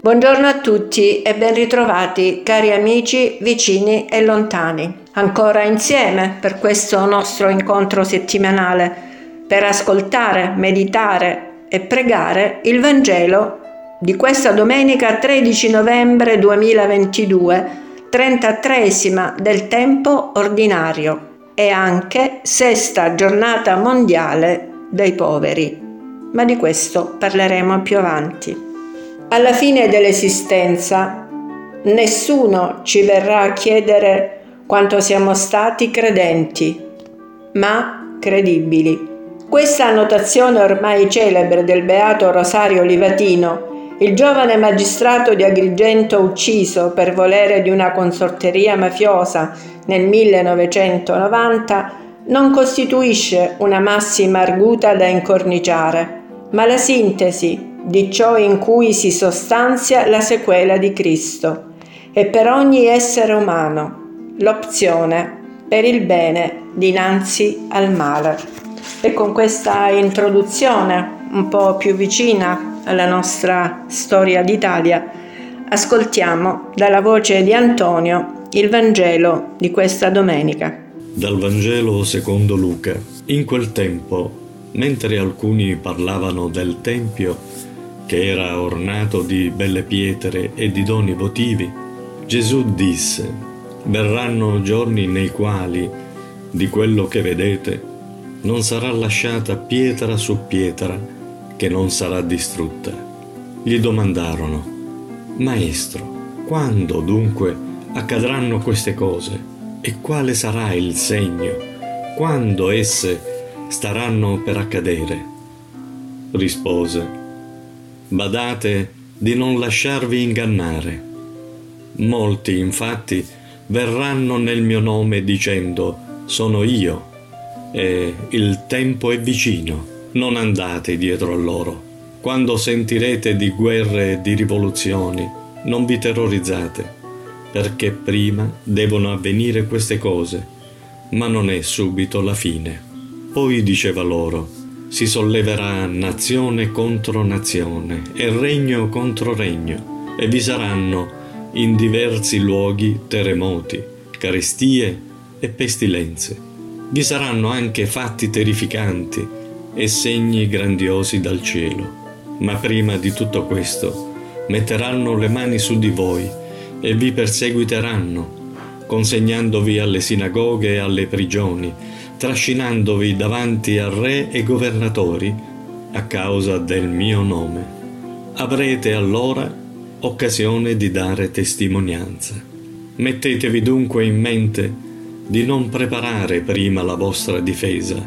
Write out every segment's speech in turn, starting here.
Buongiorno a tutti e ben ritrovati cari amici vicini e lontani. Ancora insieme per questo nostro incontro settimanale per ascoltare, meditare e pregare il Vangelo di questa domenica 13 novembre 2022, 33esima del tempo ordinario e anche sesta giornata mondiale dei poveri. Ma di questo parleremo più avanti. Alla fine dell'esistenza, nessuno ci verrà a chiedere quanto siamo stati credenti, ma credibili. Questa annotazione ormai celebre del beato Rosario Livatino, il giovane magistrato di Agrigento ucciso per volere di una consorteria mafiosa nel 1990, non costituisce una massima arguta da incorniciare, ma la sintesi di ciò in cui si sostanzia la sequela di Cristo e per ogni essere umano l'opzione per il bene dinanzi al male. E con questa introduzione un po' più vicina alla nostra storia d'Italia, ascoltiamo dalla voce di Antonio il Vangelo di questa domenica. Dal Vangelo secondo Luca. In quel tempo, mentre alcuni parlavano del Tempio, che era ornato di belle pietre e di doni votivi, Gesù disse: verranno giorni nei quali, di quello che vedete, non sarà lasciata pietra su pietra che non sarà distrutta. Gli domandarono: Maestro, quando dunque accadranno queste cose? E quale sarà il segno? Quando esse staranno per accadere? Rispose: badate di non lasciarvi ingannare. Molti, infatti, verranno nel mio nome dicendo: sono io, e il tempo è vicino. Non andate dietro a loro. Quando sentirete di guerre e di rivoluzioni, non vi terrorizzate, perché prima devono avvenire queste cose, ma non è subito la fine. Poi diceva loro: si solleverà nazione contro nazione e regno contro regno, e vi saranno in diversi luoghi terremoti, carestie e pestilenze. Vi saranno anche fatti terrificanti e segni grandiosi dal cielo. Ma prima di tutto questo metteranno le mani su di voi e vi perseguiteranno, consegnandovi alle sinagoghe e alle prigioni, trascinandovi davanti a re e governatori a causa del mio nome. Avrete allora occasione di dare testimonianza. Mettetevi dunque in mente di non preparare prima la vostra difesa.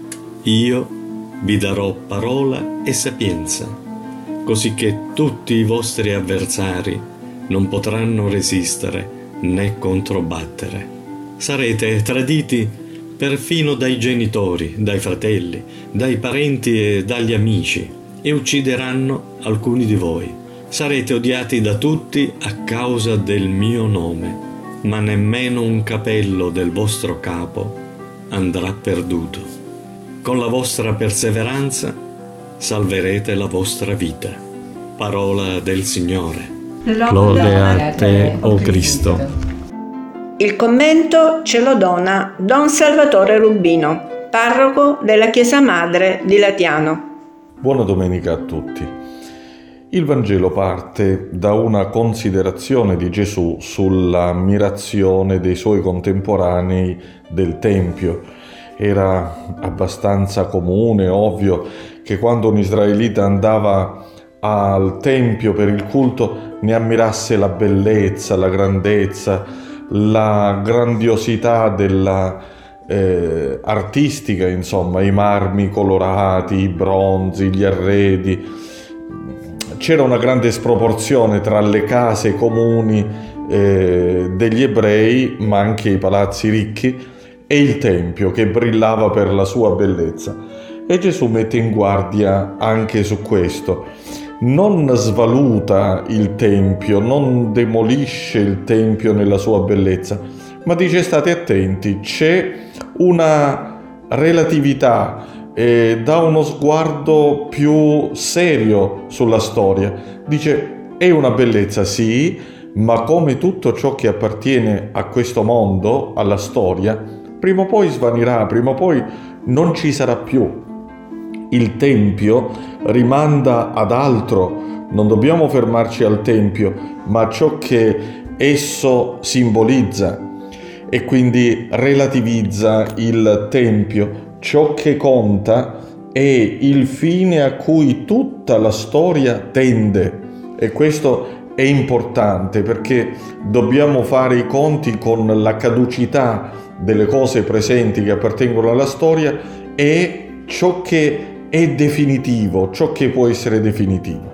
Io vi darò parola e sapienza, così che tutti i vostri avversari non potranno resistere né controbattere. Sarete traditi perfino dai genitori, dai fratelli, dai parenti e dagli amici, e uccideranno alcuni di voi. Sarete odiati da tutti a causa del mio nome, ma nemmeno un capello del vostro capo andrà perduto. Con la vostra perseveranza salverete la vostra vita. Parola del Signore. Lode a te, o Cristo. Il commento ce lo dona Don Salvatore Rubino, parroco della Chiesa Madre di Latiano. Buona domenica a tutti. Il Vangelo parte da una considerazione di Gesù sull'ammirazione dei suoi contemporanei del Tempio. Era abbastanza comune, ovvio, che quando un israelita andava al Tempio per il culto ne ammirasse la bellezza, la grandezza, la grandiosità della artistica, insomma, i marmi colorati, i bronzi, gli arredi. C'era una grande sproporzione tra le case comuni degli ebrei, ma anche i palazzi ricchi, e il Tempio che brillava per la sua bellezza. E Gesù mette in guardia anche su questo. Non svaluta il Tempio, non demolisce il Tempio nella sua bellezza, ma dice: state attenti, c'è una relatività, dà uno sguardo più serio sulla storia. Dice: è una bellezza, sì, ma come tutto ciò che appartiene a questo mondo, alla storia, prima o poi svanirà, prima o poi non ci sarà più. Il Tempio rimanda ad altro, non dobbiamo fermarci al Tempio, ma a ciò che esso simbolizza, e quindi relativizza il Tempio. Ciò che conta è il fine a cui tutta la storia tende, e questo è importante perché dobbiamo fare i conti con la caducità delle cose presenti che appartengono alla storia e ciò che è definitivo, ciò che può essere definitivo.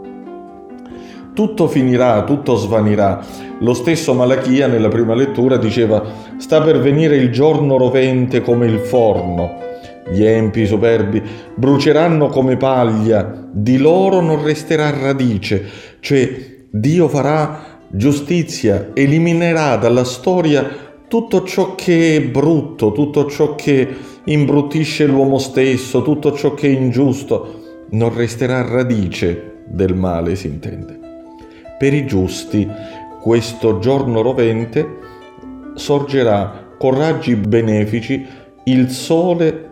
Tutto finirà, tutto svanirà. Lo stesso Malachia nella prima lettura diceva: sta per venire il giorno rovente come il forno, gli empi superbi bruceranno come paglia, di loro non resterà radice. Cioè Dio farà giustizia, eliminerà dalla storia tutto ciò che è brutto, tutto ciò che imbruttisce l'uomo stesso, tutto ciò che è ingiusto. Non resterà radice del male, si intende. Per i giusti questo giorno rovente sorgerà con raggi benefici il sole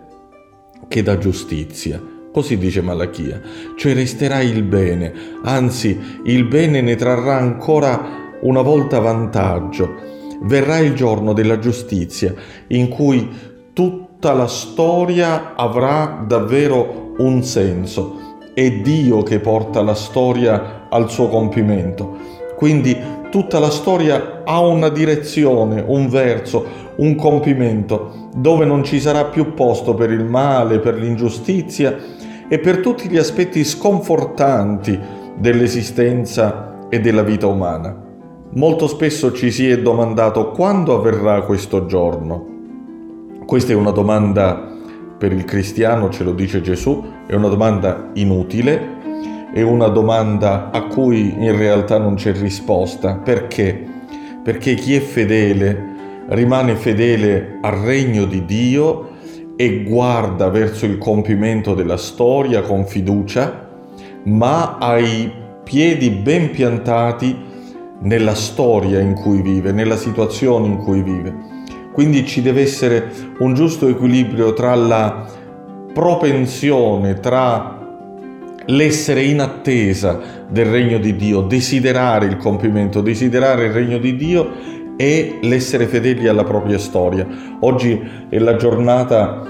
che dà giustizia. Così dice Malachia, cioè resterà il bene, anzi il bene ne trarrà ancora una volta vantaggio. Verrà il giorno della giustizia in cui tutta la storia avrà davvero un senso. È Dio che porta la storia al suo compimento. Quindi tutta la storia ha una direzione, un verso, un compimento, dove non ci sarà più posto per il male, per l'ingiustizia e per tutti gli aspetti sconfortanti dell'esistenza e della vita umana. Molto spesso ci si è domandato quando avverrà questo giorno. Questa è una domanda per il cristiano, ce lo dice Gesù, è una domanda inutile, è una domanda a cui in realtà non c'è risposta. Perché? Perché chi è fedele rimane fedele al regno di Dio e guarda verso il compimento della storia con fiducia, ma ha i piedi ben piantati nella storia in cui vive, nella situazione in cui vive. Quindi ci deve essere un giusto equilibrio tra la propensione, tra l'essere in attesa del regno di Dio, desiderare il compimento, desiderare il regno di Dio e l'essere fedeli alla propria storia. Oggi è la giornata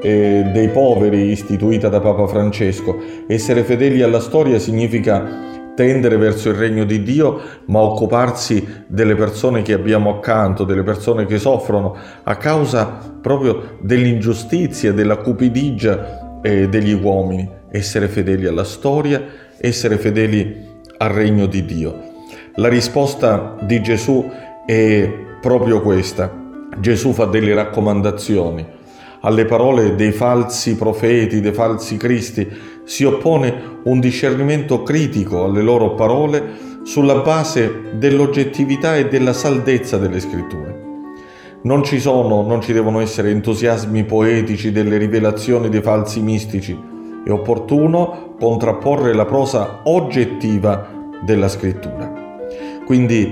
dei poveri istituita da Papa Francesco. Essere fedeli alla storia significa tendere verso il regno di Dio, ma occuparsi delle persone che abbiamo accanto, delle persone che soffrono a causa proprio dell'ingiustizia, della cupidigia degli uomini. Essere fedeli alla storia, essere fedeli al regno di Dio. La risposta di Gesù è proprio questa. Gesù fa delle raccomandazioni. Alle parole dei falsi profeti, dei falsi cristi, si oppone un discernimento critico alle loro parole sulla base dell'oggettività e della saldezza delle scritture. Non ci devono essere entusiasmi poetici delle rivelazioni dei falsi mistici. È opportuno contrapporre la prosa oggettiva della scrittura. Quindi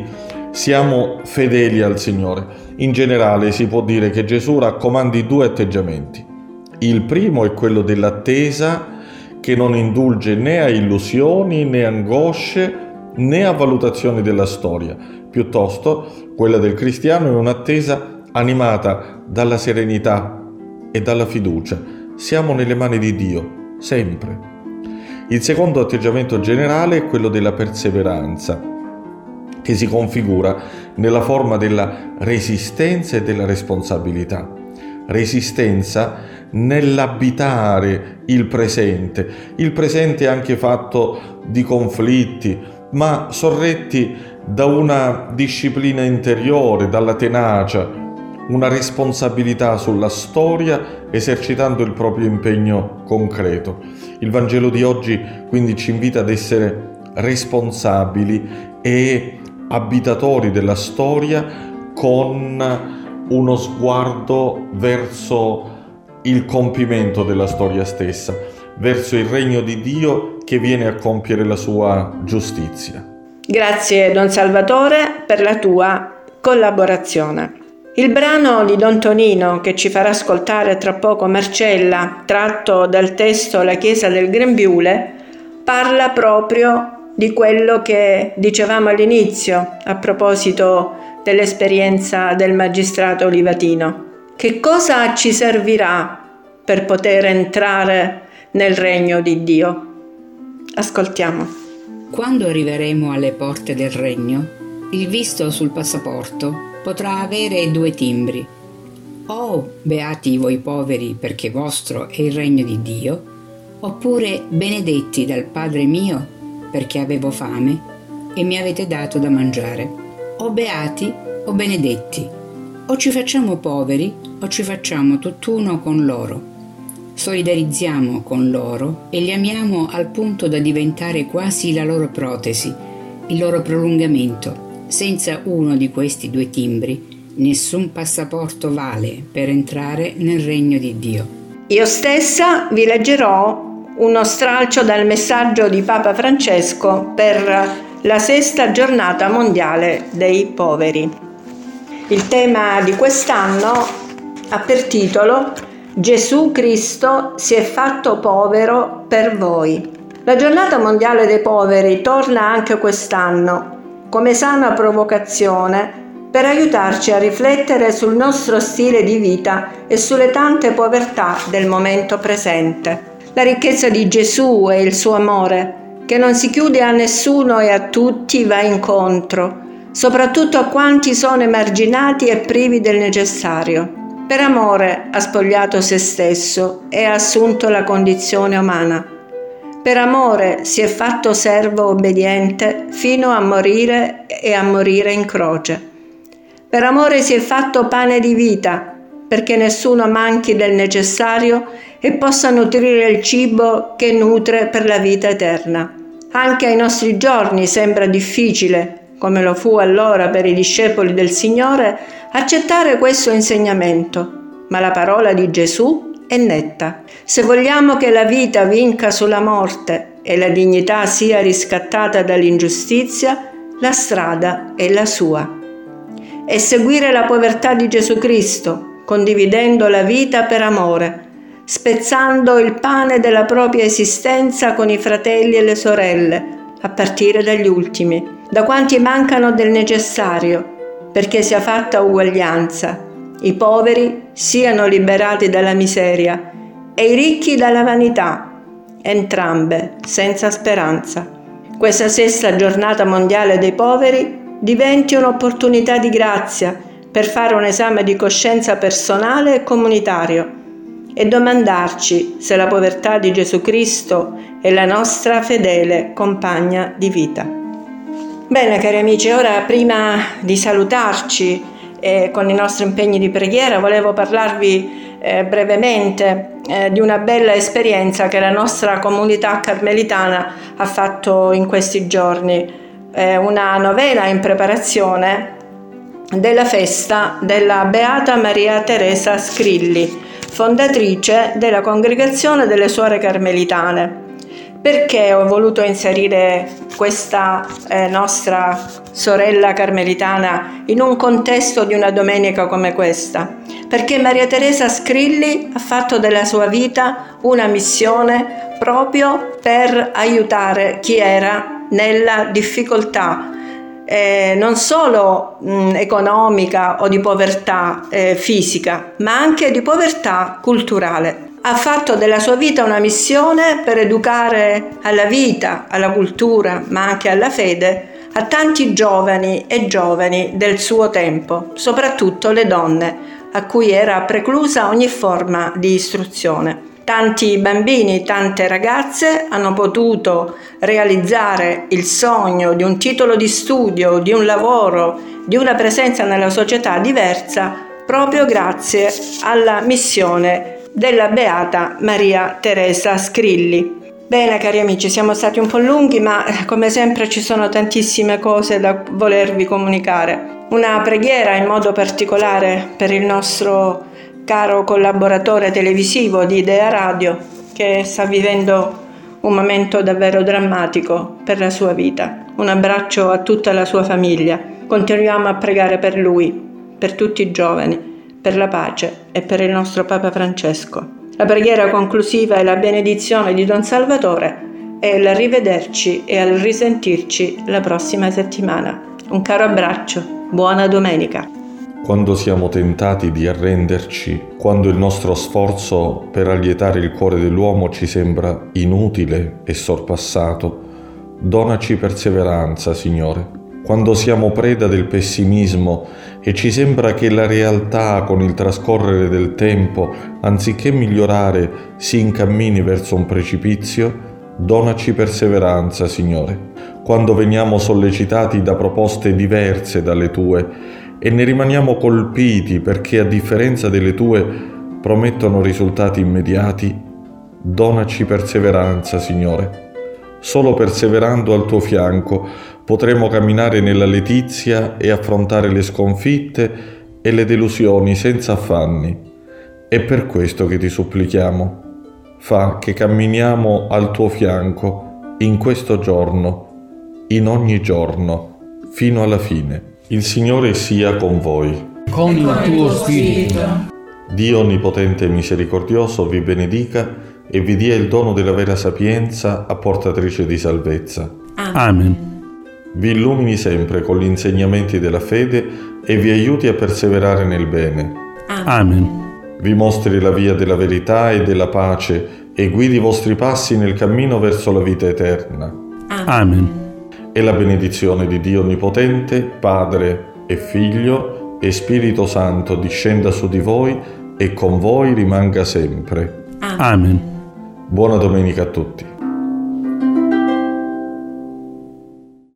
siamo fedeli al Signore. In generale si può dire che Gesù raccomandi due atteggiamenti. Il primo è quello dell'attesa che non indulge né a illusioni, né a angosce, né a valutazioni della storia. Piuttosto, quella del cristiano è un'attesa animata dalla serenità e dalla fiducia. Siamo nelle mani di Dio, sempre. Il secondo atteggiamento generale è quello della perseveranza, che si configura nella forma della resistenza e della responsabilità. Resistenza nell'abitare il presente anche fatto di conflitti, ma sorretti da una disciplina interiore, dalla tenacia, una responsabilità sulla storia, esercitando il proprio impegno concreto. Il Vangelo di oggi quindi ci invita ad essere responsabili e abitatori della storia con uno sguardo verso il compimento della storia stessa, verso il regno di Dio che viene a compiere la sua giustizia. Grazie Don Salvatore per la tua collaborazione. Il brano di Don Tonino che ci farà ascoltare tra poco Marcella, tratto dal testo La Chiesa del Grembiule, parla proprio di quello che dicevamo all'inizio a proposito dell'esperienza del magistrato olivatino. Che cosa ci servirà per poter entrare nel regno di Dio? Ascoltiamo. Quando arriveremo alle porte del regno, il visto sul passaporto potrà avere 2 timbri. O beati voi poveri perché vostro è il regno di Dio, oppure benedetti dal Padre mio perché avevo fame e mi avete dato da mangiare. O beati o benedetti. O ci facciamo poveri o ci facciamo tutt'uno con loro. Solidarizziamo con loro e li amiamo al punto da diventare quasi la loro protesi, il loro prolungamento. Senza uno di questi 2 timbri, nessun passaporto vale per entrare nel regno di Dio. Io stessa vi leggerò uno stralcio dal messaggio di Papa Francesco per la 6ª giornata mondiale dei poveri. Il tema di quest'anno ha per titolo Gesù Cristo si è fatto povero per voi. La giornata mondiale dei poveri torna anche quest'anno come sana provocazione per aiutarci a riflettere sul nostro stile di vita e sulle tante povertà del momento presente. La ricchezza di Gesù e il suo amore, che non si chiude a nessuno e a tutti va incontro, soprattutto a quanti sono emarginati e privi del necessario. Per amore ha spogliato se stesso e ha assunto la condizione umana. Per amore si è fatto servo obbediente fino a morire e a morire in croce. Per amore si è fatto pane di vita, perché nessuno manchi del necessario e possa nutrire il cibo che nutre per la vita eterna. Anche ai nostri giorni sembra difficile, come lo fu allora per i discepoli del Signore, accettare questo insegnamento, ma la parola di Gesù è netta. Se vogliamo che la vita vinca sulla morte e la dignità sia riscattata dall'ingiustizia, la strada è la sua. È seguire la povertà di Gesù Cristo, condividendo la vita per amore, spezzando il pane della propria esistenza con i fratelli e le sorelle, a partire dagli ultimi, da quanti mancano del necessario, perché sia fatta uguaglianza. I poveri siano liberati dalla miseria e i ricchi dalla vanità, entrambe senza speranza. Questa 6ª giornata mondiale dei poveri diventi un'opportunità di grazia per fare un esame di coscienza personale e comunitario e domandarci se la povertà di Gesù Cristo è la nostra fedele compagna di vita. Bene cari amici, ora prima di salutarci con i nostri impegni di preghiera volevo parlarvi brevemente di una bella esperienza che la nostra comunità carmelitana ha fatto in questi giorni, una novena in preparazione della festa della Beata Maria Teresa Scrilli, fondatrice della Congregazione delle Suore Carmelitane. Perché ho voluto inserire questa nostra sorella carmelitana in un contesto di una domenica come questa? Perché Maria Teresa Scrilli ha fatto della sua vita una missione proprio per aiutare chi era nella difficoltà, non solo economica o di povertà fisica, ma anche di povertà culturale. Ha fatto della sua vita una missione per educare alla vita, alla cultura, ma anche alla fede, a tanti giovani e giovani del suo tempo, soprattutto le donne, a cui era preclusa ogni forma di istruzione. Tanti bambini, tante ragazze hanno potuto realizzare il sogno di un titolo di studio, di un lavoro, di una presenza nella società diversa, proprio grazie alla missione della Beata Maria Teresa Scrilli. Bene cari amici, siamo stati un po' lunghi, ma come sempre ci sono tantissime cose da volervi comunicare. Una preghiera in modo particolare per il nostro caro collaboratore televisivo di Idea Radio, che sta vivendo un momento davvero drammatico per la sua vita. Un abbraccio a tutta la sua famiglia. Continuiamo a pregare per lui, per tutti i giovani, per la pace e per il nostro Papa Francesco. La preghiera conclusiva è la benedizione di Don Salvatore e l'arrivederci e al risentirci la prossima settimana. Un caro abbraccio, buona domenica. Quando siamo tentati di arrenderci, quando il nostro sforzo per allietare il cuore dell'uomo ci sembra inutile e sorpassato, donaci perseveranza, Signore. Quando siamo preda del pessimismo e ci sembra che la realtà con il trascorrere del tempo, anziché migliorare, si incammini verso un precipizio, donaci perseveranza, Signore. Quando veniamo sollecitati da proposte diverse dalle Tue e ne rimaniamo colpiti perché a differenza delle Tue promettono risultati immediati, donaci perseveranza, Signore. Solo perseverando al Tuo fianco potremo camminare nella letizia e affrontare le sconfitte e le delusioni senza affanni. È per questo che Ti supplichiamo. Fa che camminiamo al Tuo fianco in questo giorno, in ogni giorno, fino alla fine. Il Signore sia con voi. Con il tuo spirito. Dio Onnipotente e Misericordioso vi benedica e vi dia il dono della vera sapienza, apportatrice di salvezza. Amen. Vi illumini sempre con gli insegnamenti della fede e vi aiuti a perseverare nel bene. Amen. Vi mostri la via della verità e della pace e guidi i vostri passi nel cammino verso la vita eterna. Amen. E la benedizione di Dio Onnipotente, Padre e Figlio e Spirito Santo discenda su di voi e con voi rimanga sempre. Amen. Buona domenica a tutti.